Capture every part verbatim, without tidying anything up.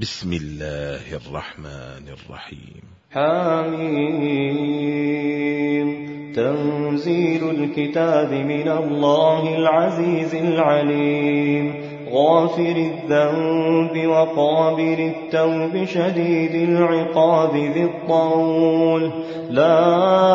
بسم الله الرحمن الرحيم. حميم. تنزيل الكتاب من الله العزيز العليم، غافر الذنب وقابل التوب شديد العقاب ذي الطول، لا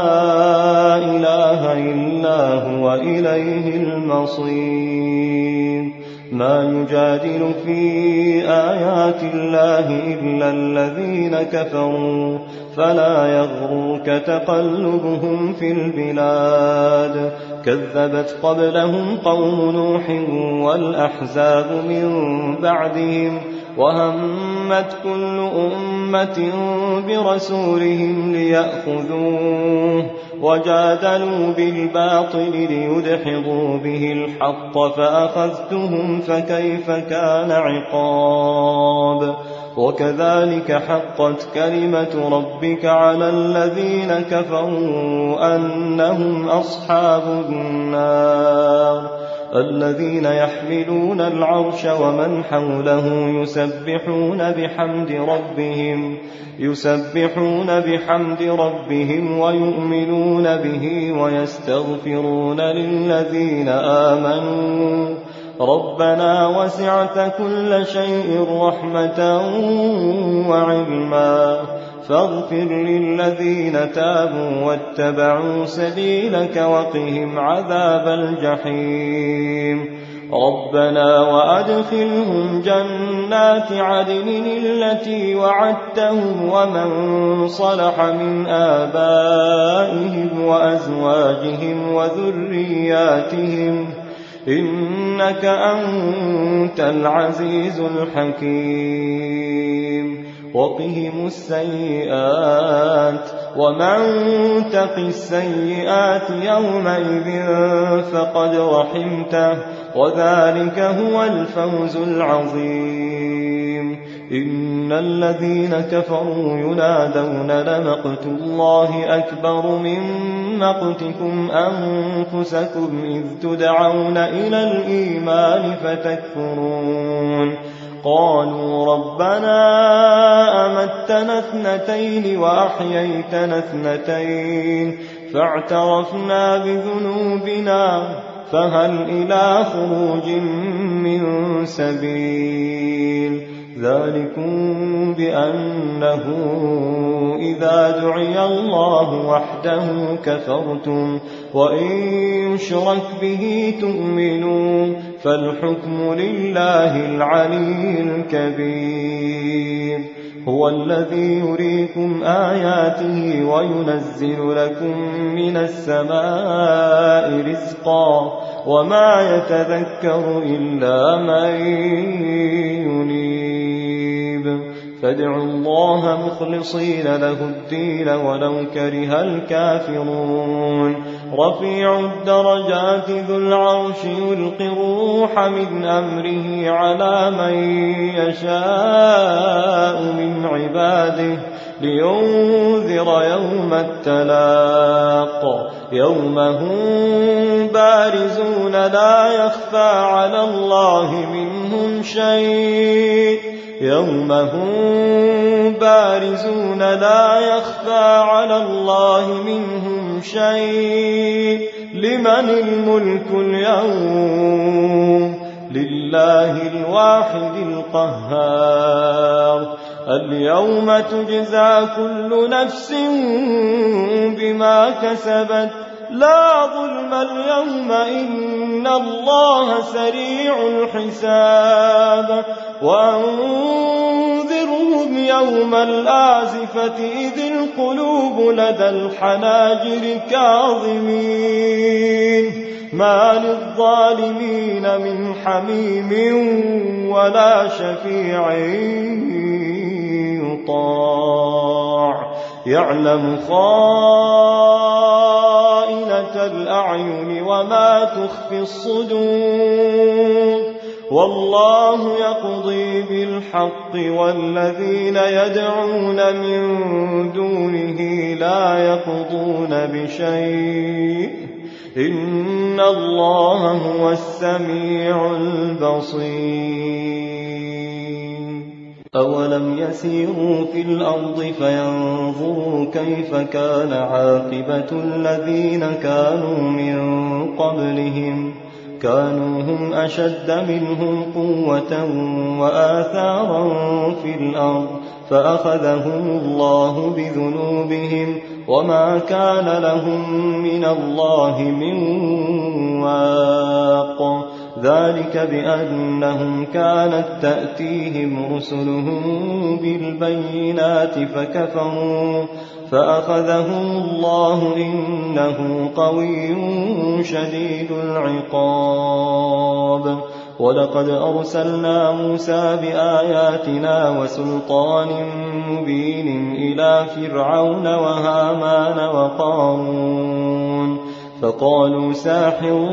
إله إلا هو إليه المصير. ما يجادل في آيات الله إلا الذين كفروا، فلا يغرك تقلبهم في البلاد. كذبت قبلهم قوم نوح والأحزاب من بعدهم، وهمت كل أمة برسولهم ليأخذوه، وجادلوا بالباطل ليدحضوا به الحق فأخذتهم فكيف كان عقاب. وكذلك حقت كلمة ربك على الذين كفروا أنهم أصحاب النار. الذين يحملون العرش ومن حوله يسبحون بحمد ربهم يسبحون بحمد ربهم ويؤمنون به ويستغفرون للذين آمنوا ربنا وسعت كل شيء رحمة وعلما فاغفر للذين تابوا واتبعوا سبيلك وقهم عذاب الجحيم. ربنا وأدخلهم جنات عدن التي وعدتهم ومن صلح من آبائهم وأزواجهم وذرياتهم إنك أنت العزيز الحكيم. وقهم السيئات ومن تق السيئات يومئذ فقد رحمته وذلك هو الفوز العظيم. إن الذين كفروا ينادون لمقت الله أكبر من مقتكم أنفسكم إذ تدعون إلى الإيمان فتكفرون. قالوا ربنا أمتنا اثنتين وأحييتنا اثنتين فاعترفنا بذنوبنا فهل إلى خروج من سبيل. ذلكم بأنه إذا دعي الله وحده كفرتم وإن يشرك به تؤمنون فالحكم لله العلي الكبير. هو الذي يريكم آياته وينزل لكم من السماء رزقا وما يتذكر إلا من ينيب. فادعوا الله مخلصين له الدين ولو كره الكافرون. رفيع الدرجات ذو العرش يلقي الروح من أمره على من يشاء من عباده لينذر يوم التلاق يوم هم بارزون لا يخفى على الله منهم شيء يوم هم بارزون لا يخفى على الله منهم شيء لمن الملك اليوم لله الواحد القهار. اليوم تجزى كل نفس بما كسبت لا ظلم اليوم إن الله سريع الحساب. وأنذرهم يوم الآزفة إذ القلوب لدى الحناجر كاظمين ما للظالمين من حميم ولا شفيع يطاع. يعلم خائنة الأعين وما تخفي الصدور والله يقضي بالحق والذين يدعون من دونه لا يقضون بشيء إن الله هو السميع البصير. أولم يسيروا في الأرض فينظروا كيف كان عاقبة الذين كانوا من قبلهم كانوا هم أشد منهم قوة وآثارا في الأرض فأخذهم الله بذنوبهم وما كان لهم من الله من واق ذلك بأنهم كانت تأتيهم رسلهم بالبينات فكفروا فأخذهم الله إنه قوي شديد العقاب ولقد أرسلنا موسى بآياتنا وسلطان مبين إلى فرعون وهامان وقارون فقالوا ساحر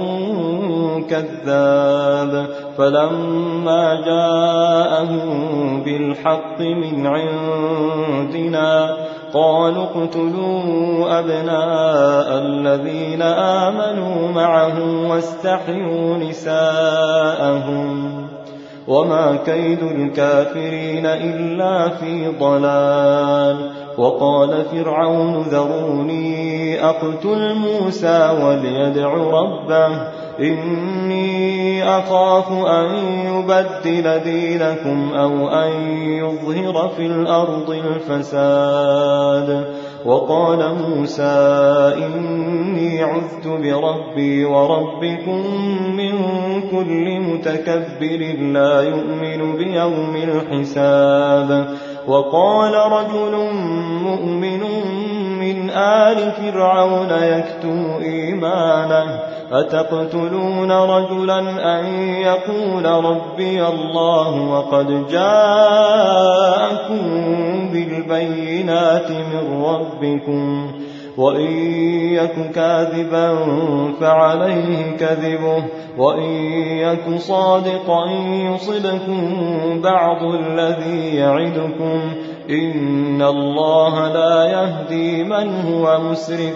كذاب فلما جاءهم بالحق من عندنا قالوا اقتلوا أبناء الذين آمنوا معه واستحيوا نساءهم وما كيد الكافرين إلا في ضلال وقال فرعون ذروني أقتل موسى وليدع ربه إني أخاف أن يبدل دينكم أو أن يظهر في الأرض الفساد وقال موسى إني عذت بربي وربكم من كل متكبر لا يؤمن بيوم الحساب وقال رجل مؤمن من آل فرعون يكتم إيمانه أتقتلون رجلا أن يقول ربي الله وقد جاءكم بالبينات من ربكم وإن يك كاذبا فعليه كذبه وإن يك صادقا يصبكم بعض الذي يعدكم إن الله لا يهدي من هو مسرف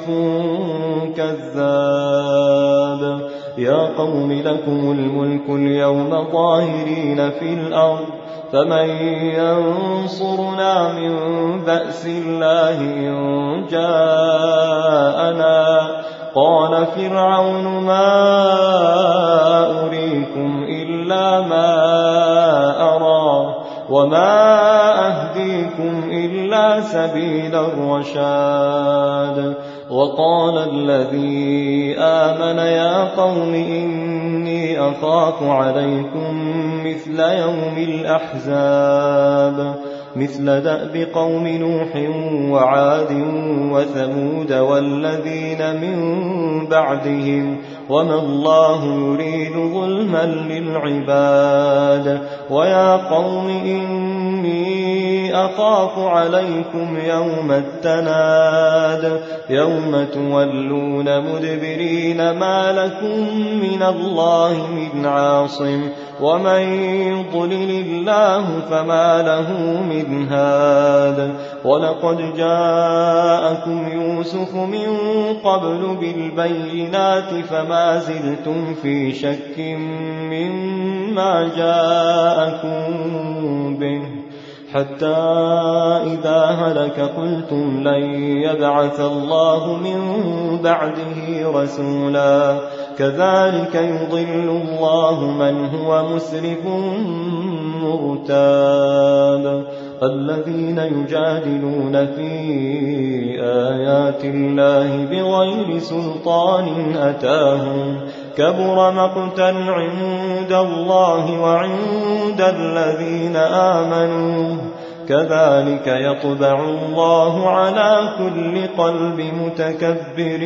كذاب يا قوم لكم الملك اليوم ظاهرين في الأرض فمن ينصرنا من بأس الله إن جاءنا قال فرعون ما أريكم إلا ما أرى وما أهديكم إلا سبيل الرشاد وقال الذي آمن يا قوم إني أخاف عليكم مثل يوم الأحزاب مثل دأب قوم نوح وعاد وثمود والذين من بعدهم وما الله يريد ظلما للعباد ويا قوم إني أخاف عليكم يوم التناد يوم تولون مدبرين ما لكم من الله من عاصم ومن يضلل الله فما له من هاد ولقد جاءكم يوسف من قبل بالبينات فما زلتم في شك مما جاءكم به حتى إذا هلك قلتم لن يبعث الله من بعده رسولا كذلك يضل الله من هو مسرف مرتاب الذين يجادلون في آيات الله بغير سلطان أتاهم كبر مقتا عند الله وعند الذين آمنوا كذلك يطبع الله على كل قلب متكبر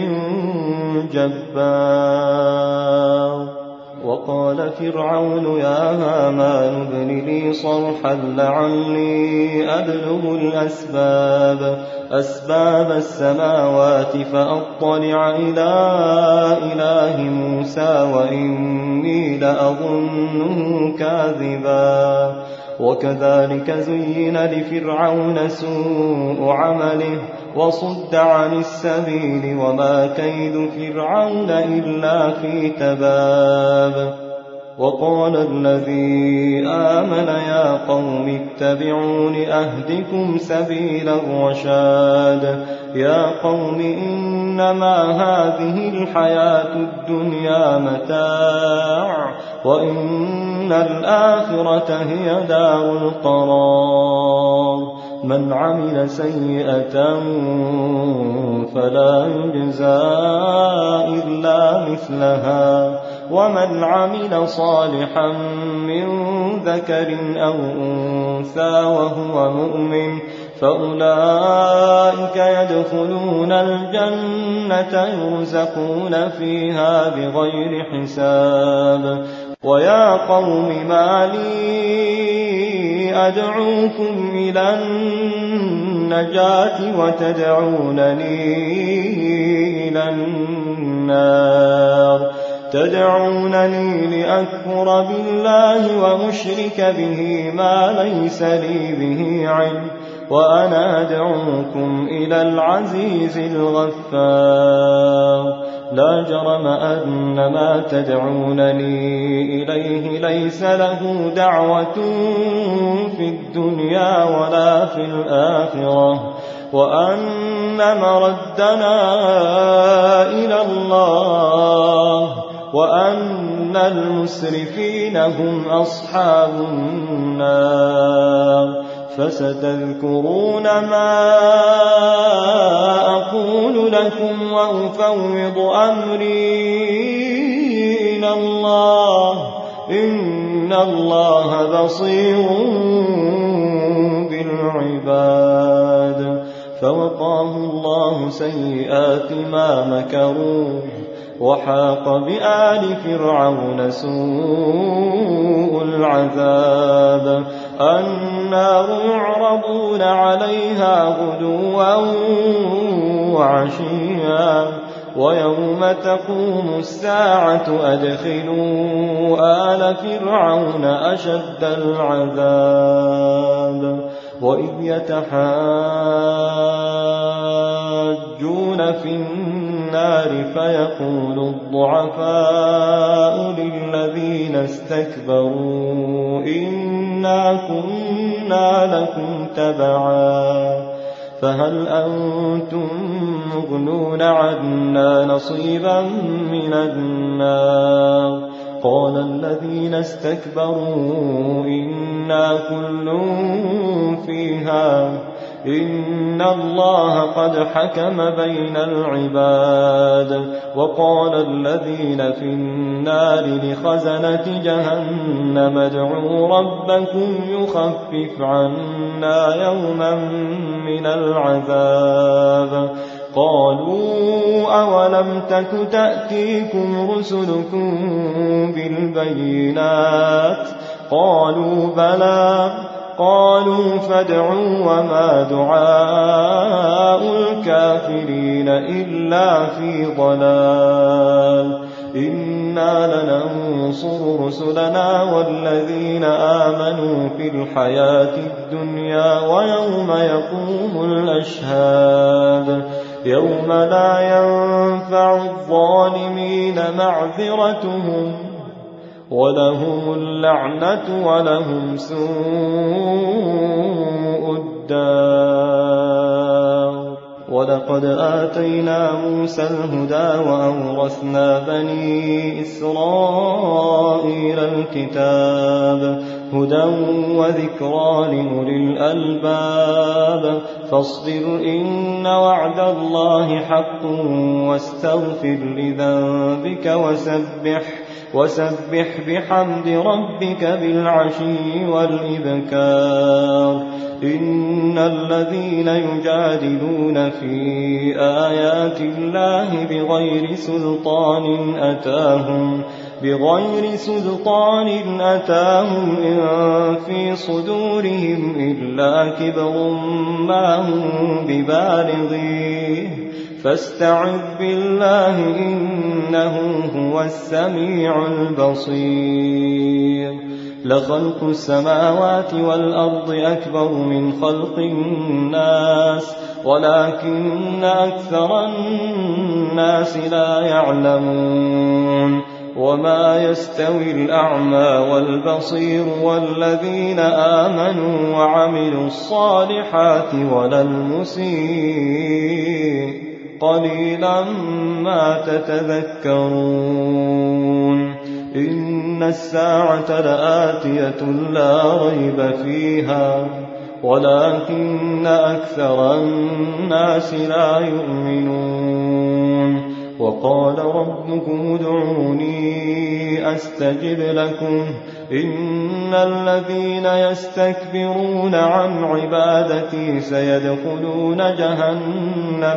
جبار وقال فرعون يا هامان ابن لي صرحا لعلي أبلغ الأسباب أسباب السماوات فأطلع إلى إله موسى وإني لأظنه كاذبا وكذلك زين لفرعون سوء عمله وصد عن السبيل وما كيد فرعون إلا في تباب وقال الذي آمن يا قوم اتبعون أهدكم سبيل الرشاد يا قوم إنما هذه الحياة الدنيا متاع وإن الآخرة هي دار القرار من عمل سيئة فلا يجزى إلا مثلها ومن عمل صالحا من ذكر أو أنثى وهو مؤمن فأولئك يدخلون الجنة يرزقون فيها بغير حساب ويا قوم ما لي أدعوكم إلى النجاة وتدعونني إلى النار تدعونني لأكفر بالله وأشرك به ما ليس لي به علم وأنا أدعوكم إلى العزيز الغفار لا جرم أن ما تدعونني إليه ليس له دعوة في الدنيا ولا في الآخرة وأن مردنا إلى الله وأن المسرفين هم أصحاب النار فستذكرون ما أقول لكم وأفوض أمري إلى الله إن الله بصير بالعباد فوقاه الله سيئات ما مكروا وحاق بآل فرعون سوء العذاب النار يعرضون عليها غدوا وعشيا ويوم تقوم الساعة أدخلوا آل فرعون أشد العذاب وإذ يتحاجون في النار فيقول الضعفاء للذين استكبروا إنا كنا لكم تبعا فهل أنتم مغنون عنا نصيبا من النار قال الذين استكبروا إنا كل فيها إن الله قد حكم بين العباد وقال الذين في النار لخزنة جهنم ادعوا ربكم يخفف عنا يوما من العذاب قالوا أولم تك تأتيكم رسلكم بالبينات قالوا بلى قالوا فادعوا وما دعاء الكافرين إلا في ضلال إنا لننصر رسلنا والذين آمنوا في الحياة الدنيا ويوم يقوم الأشهاد يوم لا ينفع الظالمين معذرتهم ولهم اللعنة ولهم سوء الدار ولقد آتينا موسى الهدى وأورثنا بني إسرائيل الكتاب هدى وذكرى لأولي الألباب فاصبر إن وعد الله حق واستغفر لذنبك وسبح وسبح بحمد ربك بالعشي والإبكار إن الذين يجادلون في آيات الله بغير سلطان أتاهم بغير سلطان أتاهم إن في صدورهم إلا كبر ما هم ببالغيه فاستعذ بالله إنه هو السميع البصير لخلق السماوات والأرض أكبر من خلق الناس ولكن أكثر الناس لا يعلمون وما يستوي الأعمى والبصير والذين آمنوا وعملوا الصالحات ولا المسيء قليلا ما تتذكرون إن الساعة لآتية لا ريب فيها ولكن أكثر الناس لا يؤمنون وقال ربكم ادعوني أستجب لكم إن الذين يستكبرون عن عبادتي سيدخلون جهنم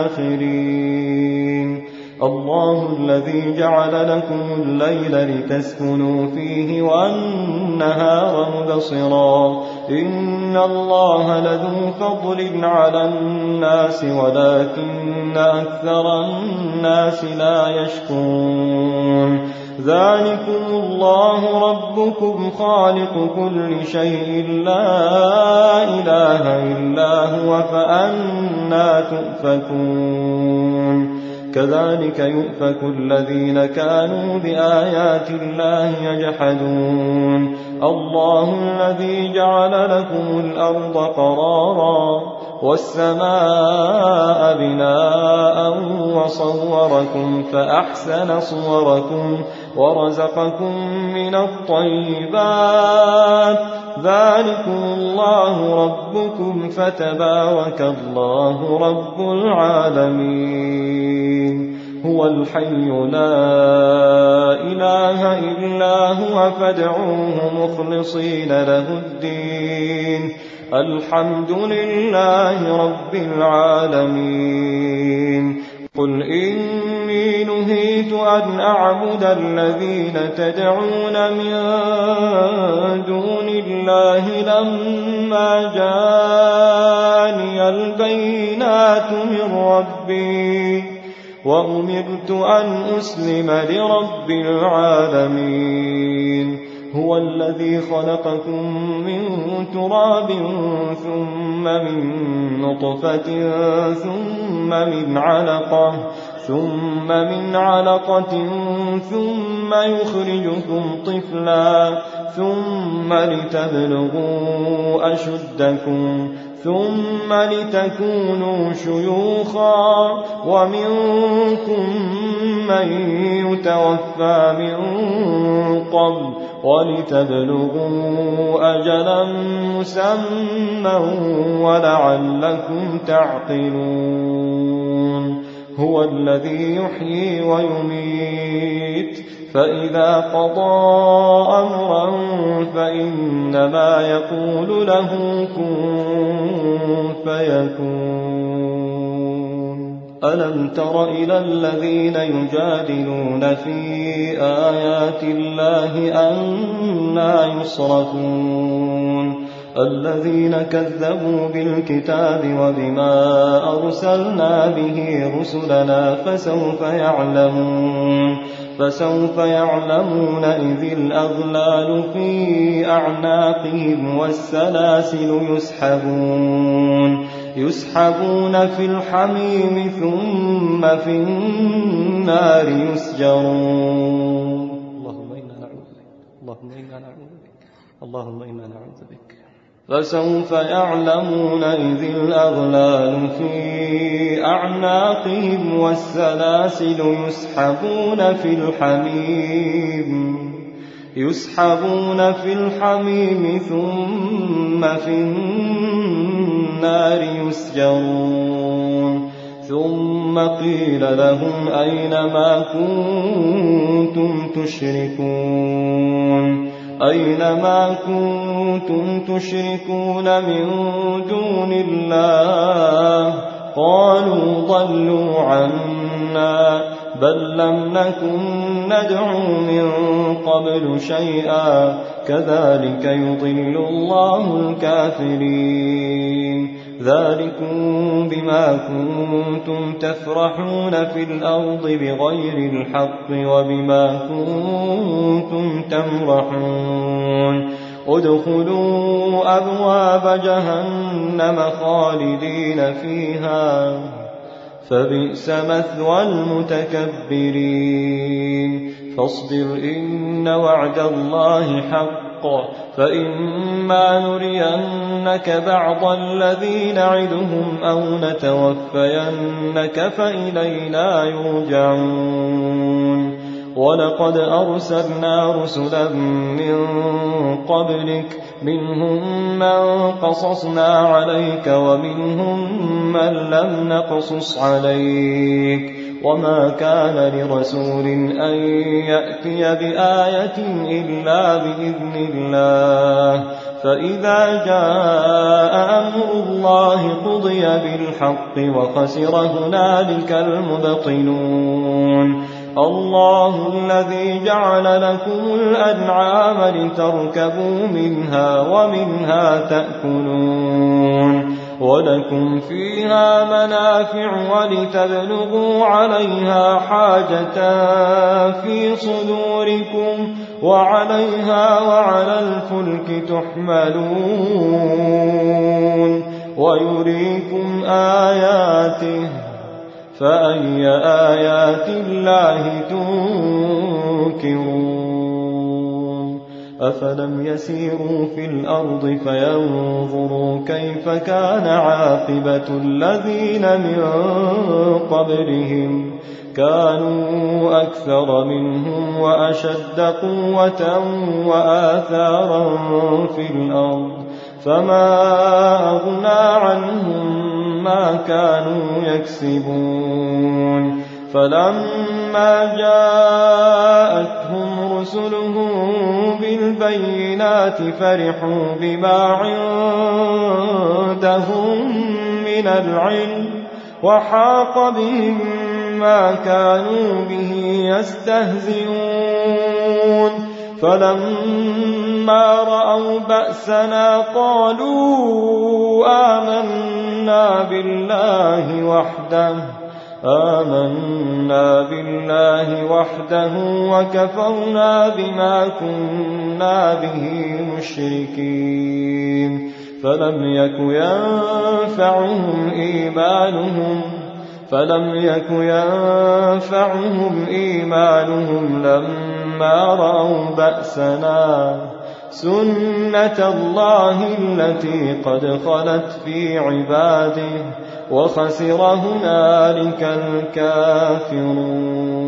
داخرين الله الذي جعل لكم الليل لتسكنوا فيه والنهار مبصرا إن الله لذو فضل على الناس ولكن أكثر الناس لا يشكرون ذلكم الله ربكم خالق كل شيء لا إله إلا هو فأنى تؤفكون كذلك يؤفك الذين كانوا بآيات الله يجحدون الله الذي جعل لكم الأرض قرارا والسماء بناء وصوركم فأحسن صوركم ورزقكم من الطيبات ذلكم الله ربكم فتبارك الله رب العالمين هو الحي لا إله إلا هو فادعوه مخلصين له الدين الحمد لله رب العالمين قل إني نهيت أن أعبد الذين تدعون من دون الله لما جاءني البينات من ربي وأمرت أن أسلم لرب العالمين هو الذي خلقكم من تراب ثم من نطفة ثم من علقة ثم من علقة ثم يخرجكم طفلا ثم لتبلغوا أشدكم ثم لتكونوا شيوخا ومنكم من يتوفى من قبل ولتبلغوا أجلا مسمى ولعلكم تعقلون هو الذي يحيي ويميت فإذا قضى أمرا فإنما يقول له كن فيكون ألم تر إلى الذين يجادلون في آيات الله أنى يصرفون الذين كذبوا بالكتاب وبما أرسلنا به رسلنا فسوف يعلمون فسوف يعلمون إذ الأغلال في أعناقهم والسلاسل يسحبون يسحبون في الحميم ثم في النار يسجرون اللهم إنا نعوذ بك اللهم إنا نعوذ بك اللهم إنا نعوذ بك فسوف يعلمون إذ الأغلال في أعناقهم والسلاسل يسحبون في الحميم يسحبون في الحميم ثم في النار يسجرون ثم قيل لهم أين ما كنتم تشركون أين ما كنتم تشركون من دون الله قالوا ضلوا عنا بل لم نكن ندعو من قبل شيئا كذلك يضل الله الكافرين ذلكم بما كنتم تفرحون في الأرض بغير الحق وبما كنتم تمرحون ادخلوا أبواب جهنم خالدين فيها فبئس مثوى المتكبرين فاصبر إن وعد الله حق فإما نرينك بعض الذي نعدهم أو نتوفينك فإلينا يرجعون ولقد أرسلنا رسلا من قبلك منهم من قصصنا عليك ومنهم من لم نقصص عليك وما كان لرسول أن يأتي بآية إلا بإذن الله فإذا جاء أمر الله قضي بالحق وخسر هنالك المبطلون الله الذي جعل لكم الأنعام لتركبوا منها ومنها تأكلون ولكم فيها منافع ولتبلغوا عليها حاجة في صدوركم وعليها وعلى الفلك تحملون ويريكم آياته فأي آيات الله تنكرون أفلم يسيروا في الأرض فينظروا كيف كان عاقبة الذين من قبلهم كانوا أكثر منهم وأشد قوة وآثارا في الأرض فما أغنى عنهم ما كانوا يكسبون فلما جاءتهم رسلهم بالبينات فرحوا بما عندهم من العلم وحاق بهم ما كانوا به يستهزئون فلما رأوا بأسنا قالوا آمنا بالله وحده آمنا بالله وحده وكفرنا بما كنا به مشركين فلم يك ينفعهم إيمانهم فلم يك ينفعهم إيمانهم لما رأوا بأسنا سنة الله التي قد خلت في عباده وخسر هنالك الكافرون